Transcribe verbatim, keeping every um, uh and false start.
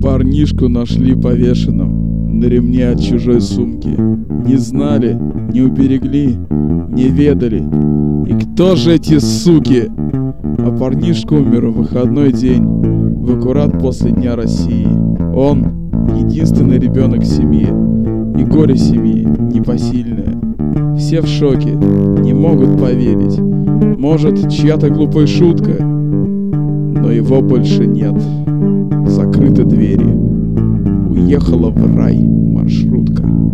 Парнишку нашли повешенным на ремне от чужой сумки. Не знали, не уберегли, не ведали. И кто же эти суки? А парнишка умер в выходной день, в аккурат после Дня России. Он единственный ребенок семьи, и горе семьи непосильное. Все в шоке, не могут поверить. Может, чья-то глупая шутка, но его больше нет. Закрыты двери. Уехала в рай маршрутка.